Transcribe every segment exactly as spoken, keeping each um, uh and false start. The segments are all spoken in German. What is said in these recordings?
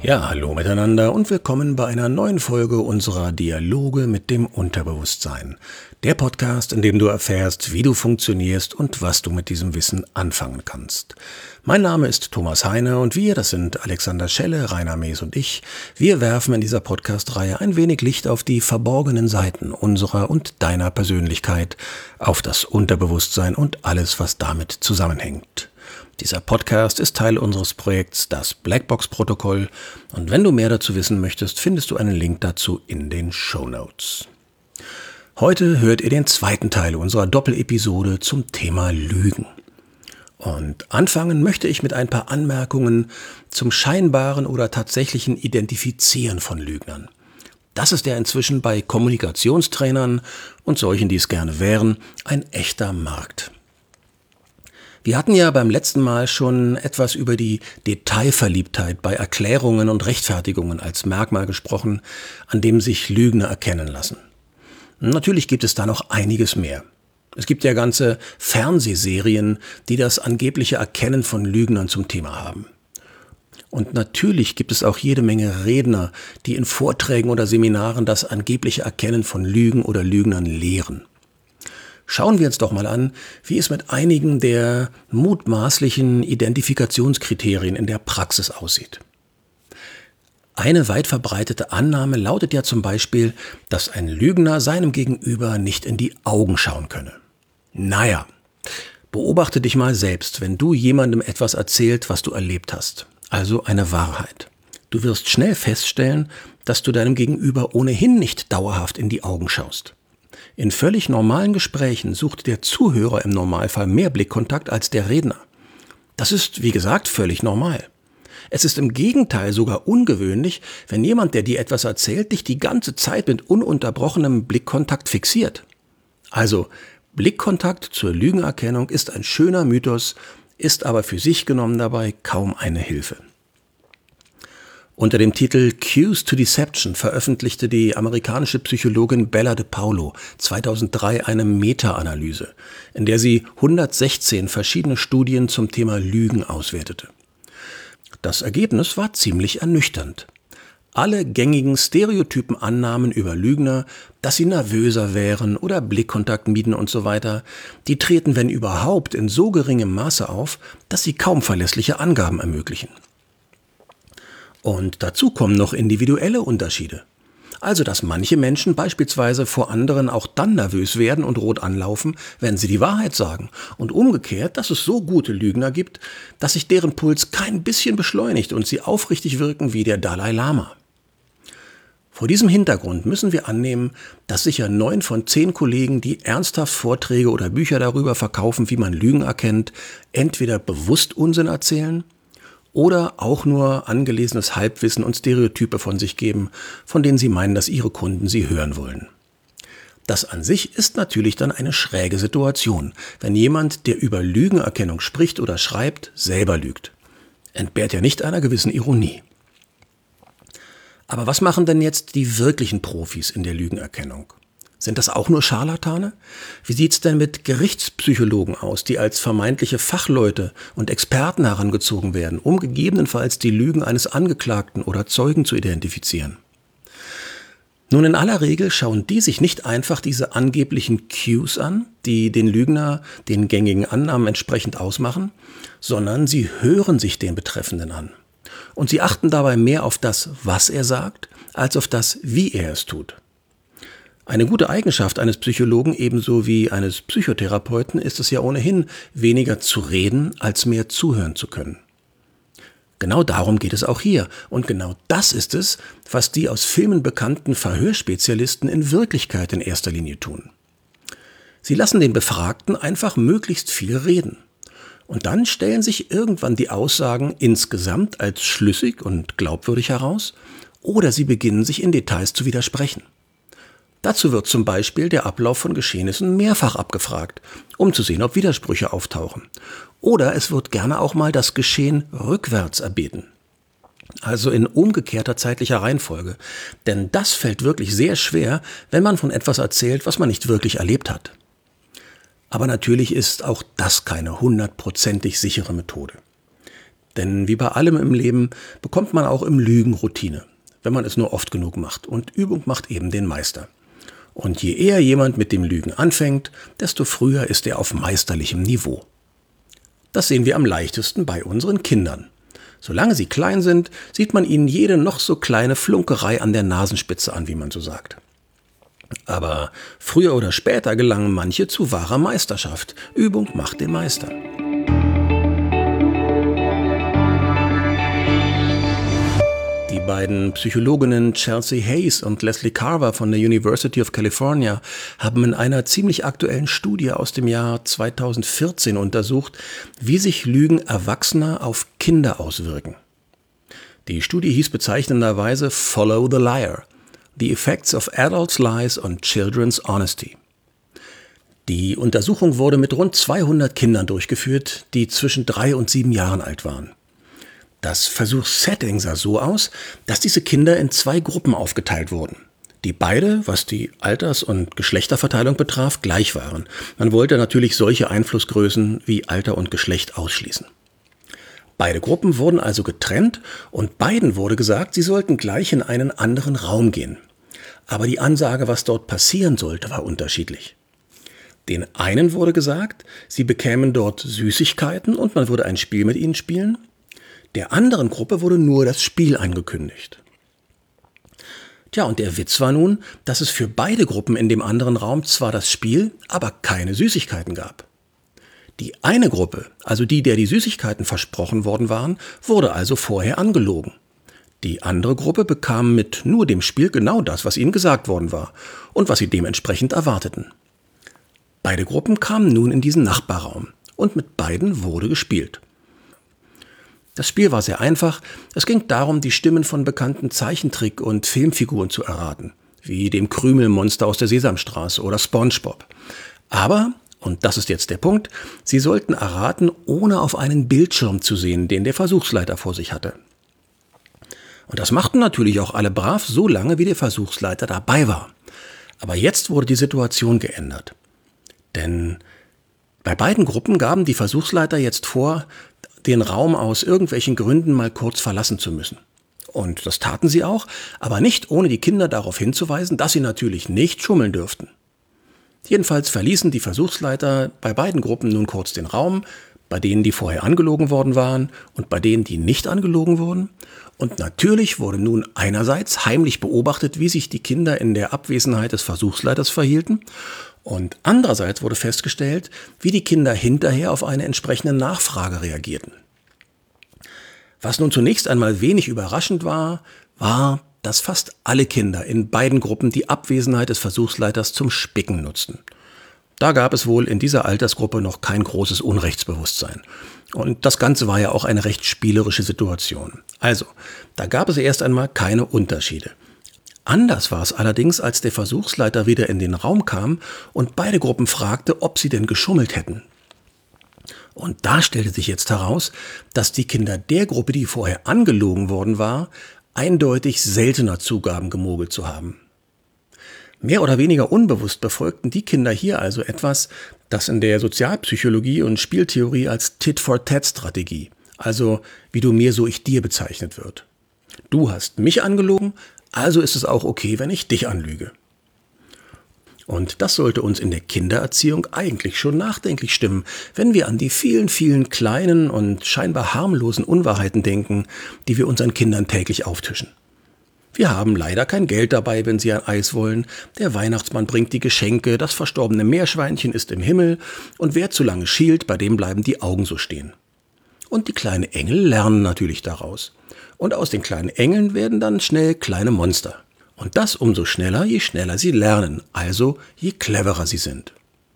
Ja, hallo miteinander und willkommen bei einer neuen Folge unserer Dialoge mit dem Unterbewusstsein. Der Podcast, in dem du erfährst, wie du funktionierst und was du mit diesem Wissen anfangen kannst. Mein Name ist Thomas Heine und wir, das sind Alexander Schelle, Rainer Mees und ich, wir werfen in dieser Podcast-Reihe ein wenig Licht auf die verborgenen Seiten unserer und deiner Persönlichkeit, auf das Unterbewusstsein und alles, was damit zusammenhängt. Dieser Podcast ist Teil unseres Projekts Das Blackbox-Protokoll und wenn du mehr dazu wissen möchtest, findest du einen Link dazu in den Shownotes. Heute hört ihr den zweiten Teil unserer Doppelepisode zum Thema Lügen. Und anfangen möchte ich mit ein paar Anmerkungen zum scheinbaren oder tatsächlichen Identifizieren von Lügnern. Das ist ja inzwischen bei Kommunikationstrainern und solchen, die es gerne wären, ein echter Markt. Wir hatten ja beim letzten Mal schon etwas über die Detailverliebtheit bei Erklärungen und Rechtfertigungen als Merkmal gesprochen, an dem sich Lügner erkennen lassen. Natürlich gibt es da noch einiges mehr. Es gibt ja ganze Fernsehserien, die das angebliche Erkennen von Lügnern zum Thema haben. Und natürlich gibt es auch jede Menge Redner, die in Vorträgen oder Seminaren das angebliche Erkennen von Lügen oder Lügnern lehren. Schauen wir uns doch mal an, wie es mit einigen der mutmaßlichen Identifikationskriterien in der Praxis aussieht. Eine weit verbreitete Annahme lautet ja zum Beispiel, dass ein Lügner seinem Gegenüber nicht in die Augen schauen könne. Naja, beobachte dich mal selbst, wenn du jemandem etwas erzählt, was du erlebt hast, also eine Wahrheit. Du wirst schnell feststellen, dass du deinem Gegenüber ohnehin nicht dauerhaft in die Augen schaust. In völlig normalen Gesprächen sucht der Zuhörer im Normalfall mehr Blickkontakt als der Redner. Das ist, wie gesagt, völlig normal. Es ist im Gegenteil sogar ungewöhnlich, wenn jemand, der dir etwas erzählt, dich die ganze Zeit mit ununterbrochenem Blickkontakt fixiert. Also, Blickkontakt zur Lügenerkennung ist ein schöner Mythos, ist aber für sich genommen dabei kaum eine Hilfe. Unter dem Titel Cues to Deception veröffentlichte die amerikanische Psychologin Bella De Paulo zweitausenddrei eine Meta-Analyse, in der sie hundertsechzehn verschiedene Studien zum Thema Lügen auswertete. Das Ergebnis war ziemlich ernüchternd. Alle gängigen stereotypen Annahmen über Lügner, dass sie nervöser wären oder Blickkontakt mieden und so weiter, die treten, wenn überhaupt, in so geringem Maße auf, dass sie kaum verlässliche Angaben ermöglichen. Und dazu kommen noch individuelle Unterschiede. Also, dass manche Menschen beispielsweise vor anderen auch dann nervös werden und rot anlaufen, wenn sie die Wahrheit sagen. Und umgekehrt, dass es so gute Lügner gibt, dass sich deren Puls kein bisschen beschleunigt und sie aufrichtig wirken wie der Dalai Lama. Vor diesem Hintergrund müssen wir annehmen, dass sicher neun von zehn Kollegen, die ernsthaft Vorträge oder Bücher darüber verkaufen, wie man Lügen erkennt, entweder bewusst Unsinn erzählen oder auch nur angelesenes Halbwissen und Stereotype von sich geben, von denen sie meinen, dass ihre Kunden sie hören wollen. Das an sich ist natürlich dann eine schräge Situation, wenn jemand, der über Lügenerkennung spricht oder schreibt, selber lügt. Entbehrt ja nicht einer gewissen Ironie. Aber was machen denn jetzt die wirklichen Profis in der Lügenerkennung? Sind das auch nur Scharlatane? Wie sieht's denn mit Gerichtspsychologen aus, die als vermeintliche Fachleute und Experten herangezogen werden, um gegebenenfalls die Lügen eines Angeklagten oder Zeugen zu identifizieren? Nun, in aller Regel schauen die sich nicht einfach diese angeblichen Cues an, die den Lügner den gängigen Annahmen entsprechend ausmachen, sondern sie hören sich den Betreffenden an. Und sie achten dabei mehr auf das, was er sagt, als auf das, wie er es tut. Eine gute Eigenschaft eines Psychologen ebenso wie eines Psychotherapeuten ist es ja ohnehin, weniger zu reden, als mehr zuhören zu können. Genau darum geht es auch hier. Und genau das ist es, was die aus Filmen bekannten Verhörspezialisten in Wirklichkeit in erster Linie tun. Sie lassen den Befragten einfach möglichst viel reden. Und dann stellen sich irgendwann die Aussagen insgesamt als schlüssig und glaubwürdig heraus, oder sie beginnen sich in Details zu widersprechen. Dazu wird zum Beispiel der Ablauf von Geschehnissen mehrfach abgefragt, um zu sehen, ob Widersprüche auftauchen. Oder es wird gerne auch mal das Geschehen rückwärts erbeten. Also in umgekehrter zeitlicher Reihenfolge. Denn das fällt wirklich sehr schwer, wenn man von etwas erzählt, was man nicht wirklich erlebt hat. Aber natürlich ist auch das keine hundertprozentig sichere Methode. Denn wie bei allem im Leben bekommt man auch im Lügen Routine, wenn man es nur oft genug macht. Und Übung macht eben den Meister. Und je eher jemand mit dem Lügen anfängt, desto früher ist er auf meisterlichem Niveau. Das sehen wir am leichtesten bei unseren Kindern. Solange sie klein sind, sieht man ihnen jede noch so kleine Flunkerei an der Nasenspitze an, wie man so sagt. Aber früher oder später gelangen manche zu wahrer Meisterschaft. Übung macht den Meister. Die beiden Psychologinnen Chelsea Hayes und Leslie Carver von der University of California haben in einer ziemlich aktuellen Studie aus dem Jahr zweitausendvierzehn untersucht, wie sich Lügen Erwachsener auf Kinder auswirken. Die Studie hieß bezeichnenderweise Follow the Liar: The Effects of Adults' Lies on Children's Honesty. Die Untersuchung wurde mit rund zweihundert Kindern durchgeführt, die zwischen drei und sieben Jahren alt waren. Das Versuchssetting sah so aus, dass diese Kinder in zwei Gruppen aufgeteilt wurden, die beide, was die Alters- und Geschlechterverteilung betraf, gleich waren. Man wollte natürlich solche Einflussgrößen wie Alter und Geschlecht ausschließen. Beide Gruppen wurden also getrennt und beiden wurde gesagt, sie sollten gleich in einen anderen Raum gehen. Aber die Ansage, was dort passieren sollte, war unterschiedlich. Den einen wurde gesagt, sie bekämen dort Süßigkeiten und man würde ein Spiel mit ihnen spielen. Der anderen Gruppe wurde nur das Spiel angekündigt. Tja, und der Witz war nun, dass es für beide Gruppen in dem anderen Raum zwar das Spiel, aber keine Süßigkeiten gab. Die eine Gruppe, also die, der die Süßigkeiten versprochen worden waren, wurde also vorher angelogen. Die andere Gruppe bekam mit nur dem Spiel genau das, was ihnen gesagt worden war und was sie dementsprechend erwarteten. Beide Gruppen kamen nun in diesen Nachbarraum und mit beiden wurde gespielt. Das Spiel war sehr einfach. Es ging darum, die Stimmen von bekannten Zeichentrick- und Filmfiguren zu erraten, wie dem Krümelmonster aus der Sesamstraße oder SpongeBob. Aber, und das ist jetzt der Punkt, sie sollten erraten, ohne auf einen Bildschirm zu sehen, den der Versuchsleiter vor sich hatte. Und das machten natürlich auch alle brav, so lange wie der Versuchsleiter dabei war. Aber jetzt wurde die Situation geändert. Denn bei beiden Gruppen gaben die Versuchsleiter jetzt vor, den Raum aus irgendwelchen Gründen mal kurz verlassen zu müssen. Und das taten sie auch, aber nicht ohne die Kinder darauf hinzuweisen, dass sie natürlich nicht schummeln dürften. Jedenfalls verließen die Versuchsleiter bei beiden Gruppen nun kurz den Raum, bei denen, die vorher angelogen worden waren und bei denen, die nicht angelogen wurden. Und natürlich wurde nun einerseits heimlich beobachtet, wie sich die Kinder in der Abwesenheit des Versuchsleiters verhielten, und andererseits wurde festgestellt, wie die Kinder hinterher auf eine entsprechende Nachfrage reagierten. Was nun zunächst einmal wenig überraschend war, war, dass fast alle Kinder in beiden Gruppen die Abwesenheit des Versuchsleiters zum Spicken nutzten. Da gab es wohl in dieser Altersgruppe noch kein großes Unrechtsbewusstsein. Und das Ganze war ja auch eine recht spielerische Situation. Also, da gab es erst einmal keine Unterschiede. Anders war es allerdings, als der Versuchsleiter wieder in den Raum kam und beide Gruppen fragte, ob sie denn geschummelt hätten. Und da stellte sich jetzt heraus, dass die Kinder der Gruppe, die vorher angelogen worden war, eindeutig seltener zugaben, gemogelt zu haben. Mehr oder weniger unbewusst befolgten die Kinder hier also etwas, das in der Sozialpsychologie und Spieltheorie als Tit-for-Tat-Strategie, also wie du mir, so ich dir bezeichnet wird. Du hast mich angelogen, also ist es auch okay, wenn ich dich anlüge. Und das sollte uns in der Kindererziehung eigentlich schon nachdenklich stimmen, wenn wir an die vielen, vielen kleinen und scheinbar harmlosen Unwahrheiten denken, die wir unseren Kindern täglich auftischen. Wir haben leider kein Geld dabei, wenn sie ein Eis wollen, der Weihnachtsmann bringt die Geschenke, das verstorbene Meerschweinchen ist im Himmel und wer zu lange schielt, bei dem bleiben die Augen so stehen. Und die kleinen Engel lernen natürlich daraus. Und aus den kleinen Engeln werden dann schnell kleine Monster. Und das umso schneller, je schneller sie lernen, also je cleverer sie sind.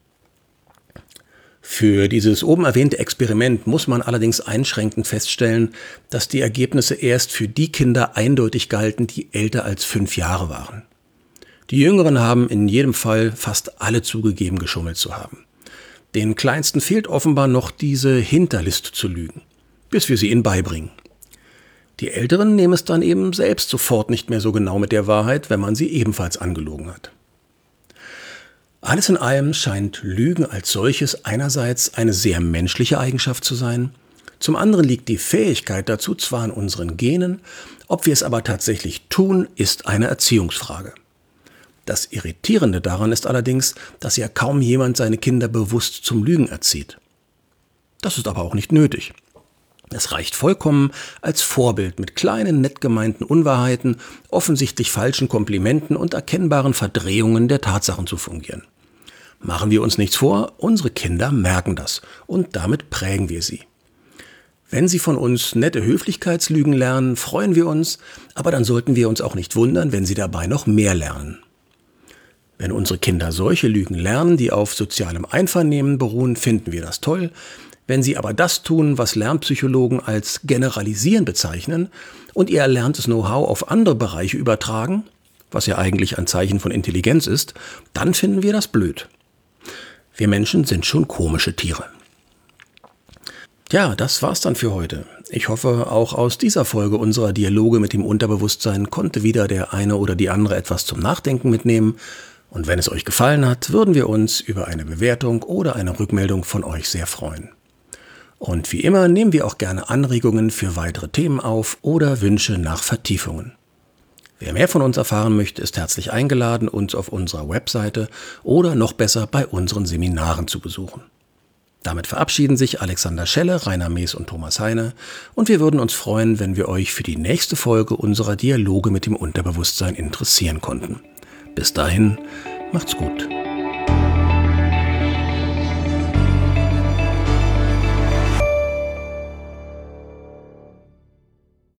Für dieses oben erwähnte Experiment muss man allerdings einschränkend feststellen, dass die Ergebnisse erst für die Kinder eindeutig galten, die älter als fünf Jahre waren. Die Jüngeren haben in jedem Fall fast alle zugegeben, geschummelt zu haben. Den Kleinsten fehlt offenbar noch diese Hinterlist zu lügen, bis wir sie ihnen beibringen. Die Älteren nehmen es dann eben selbst sofort nicht mehr so genau mit der Wahrheit, wenn man sie ebenfalls angelogen hat. Alles in allem scheint Lügen als solches einerseits eine sehr menschliche Eigenschaft zu sein, Zum anderen liegt die Fähigkeit dazu zwar in unseren Genen, ob wir es aber tatsächlich tun, ist eine Erziehungsfrage. Das Irritierende daran ist allerdings, dass ja kaum jemand seine Kinder bewusst zum Lügen erzieht. Das ist aber auch nicht nötig. Es reicht vollkommen, als Vorbild mit kleinen, nett gemeinten Unwahrheiten, offensichtlich falschen Komplimenten und erkennbaren Verdrehungen der Tatsachen zu fungieren. Machen wir uns nichts vor, unsere Kinder merken das und damit prägen wir sie. Wenn sie von uns nette Höflichkeitslügen lernen, freuen wir uns, aber dann sollten wir uns auch nicht wundern, wenn sie dabei noch mehr lernen. Wenn unsere Kinder solche Lügen lernen, die auf sozialem Einvernehmen beruhen, finden wir das toll. Wenn sie aber das tun, was Lernpsychologen als Generalisieren bezeichnen und ihr erlerntes Know-how auf andere Bereiche übertragen, was ja eigentlich ein Zeichen von Intelligenz ist, dann finden wir das blöd. Wir Menschen sind schon komische Tiere. Ja, das war's dann für heute. Ich hoffe, auch aus dieser Folge unserer Dialoge mit dem Unterbewusstsein konnte wieder der eine oder die andere etwas zum Nachdenken mitnehmen. Und wenn es euch gefallen hat, würden wir uns über eine Bewertung oder eine Rückmeldung von euch sehr freuen. Und wie immer nehmen wir auch gerne Anregungen für weitere Themen auf oder Wünsche nach Vertiefungen. Wer mehr von uns erfahren möchte, ist herzlich eingeladen, uns auf unserer Webseite oder noch besser bei unseren Seminaren zu besuchen. Damit verabschieden sich Alexander Schelle, Rainer Mees und Thomas Heine und wir würden uns freuen, wenn wir euch für die nächste Folge unserer Dialoge mit dem Unterbewusstsein interessieren konnten. Bis dahin, macht's gut.